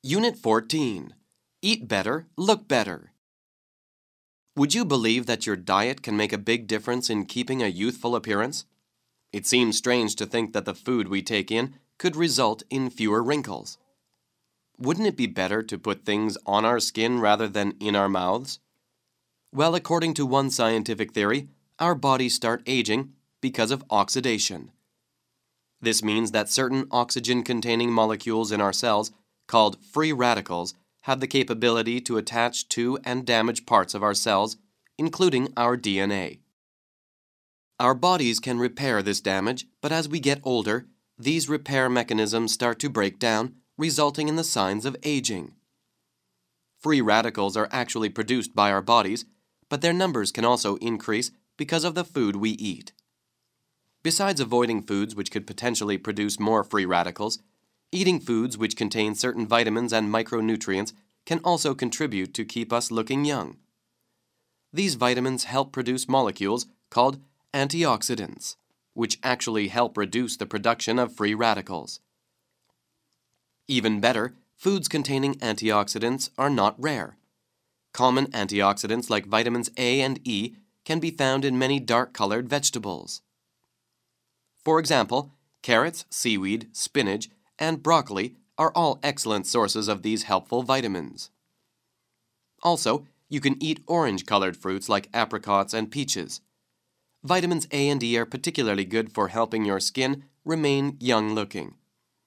Unit 14. Eat better, look better. Would you believe that your diet can make a big difference in keeping a youthful appearance? It seems strange to think that the food we take in could result in fewer wrinkles. Wouldn't it be better to put things on our skin rather than in our mouths? Well, according to one scientific theory, our bodies start aging because of oxidation. This means that certain oxygen-containing molecules in our cells, called free radicals, have the capability to attach to and damage parts of our cells, including our DNA. Our bodies can repair this damage, but as we get older, these repair mechanisms start to break down, resulting in the signs of aging. Free radicals are actually produced by our bodies, but their numbers can also increase because of the food we eat. Besides avoiding foods which could potentially produce more free radicals, eating foods which contain certain vitamins and micronutrients can also contribute to keep us looking young. These vitamins help produce molecules called antioxidants, which actually help reduce the production of free radicals. Even better, foods containing antioxidants are not rare. Common antioxidants like vitamins A and E can be found in many dark-colored vegetables. For example, carrots, seaweed, spinach, and broccoli are all excellent sources of these helpful vitamins. Also, you can eat orange-colored fruits like apricots and peaches. Vitamins A and E are particularly good for helping your skin remain young-looking.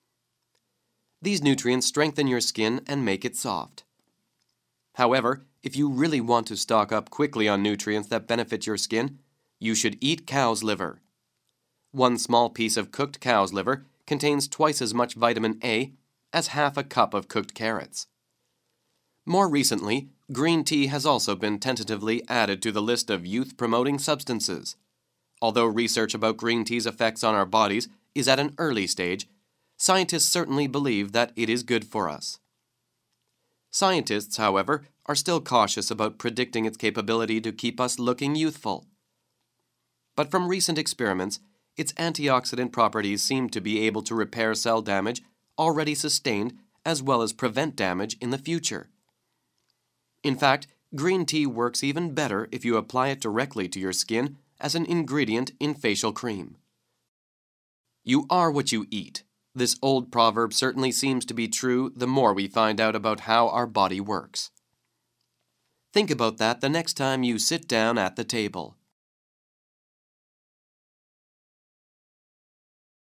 These nutrients strengthen your skin and make it soft. However, if you really want to stock up quickly on nutrients that benefit your skin, you should eat cow's liver. One small piece of cooked cow's liver contains twice as much vitamin A as half a cup of cooked carrots. More recently, green tea has also been tentatively added to the list of youth-promoting substances. Although research about green tea's effects on our bodies is at an early stage, scientists certainly believe that it is good for us. Scientists, however, are still cautious about predicting its capability to keep us looking youthful. But from recent experiments, its antioxidant properties seem to be able to repair cell damage already sustained as well as prevent damage in the future. In fact, green tea works even better if you apply it directly to your skin as an ingredient in facial cream. You are what you eat. This old proverb certainly seems to be true the more we find out about how our body works. Think about that the next time you sit down at the table.